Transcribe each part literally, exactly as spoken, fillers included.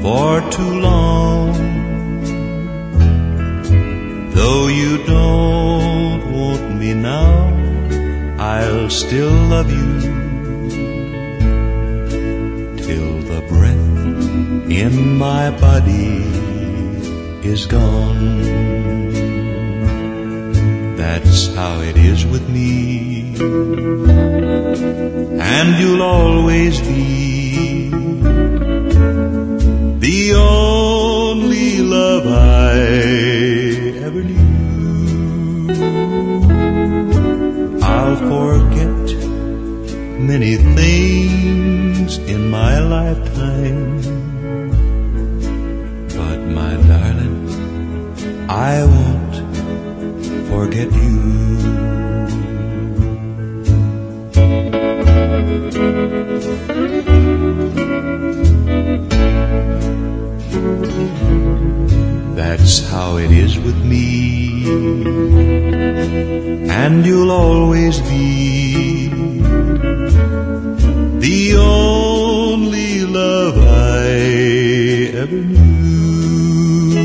for too long. Though you don't want me now, I'll still love you till the breath in my body is gone. That's how it is with me, and you'll always be the only love I ever knew. I'll forget many things in my lifetime, but my darling, I won't forget you. That's how it is with me, and you'll always be the only love I ever knew.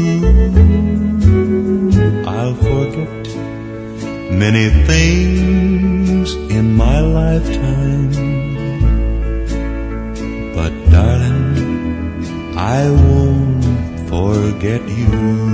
I'll forget many things in my lifetime, but darling, I won't forget you.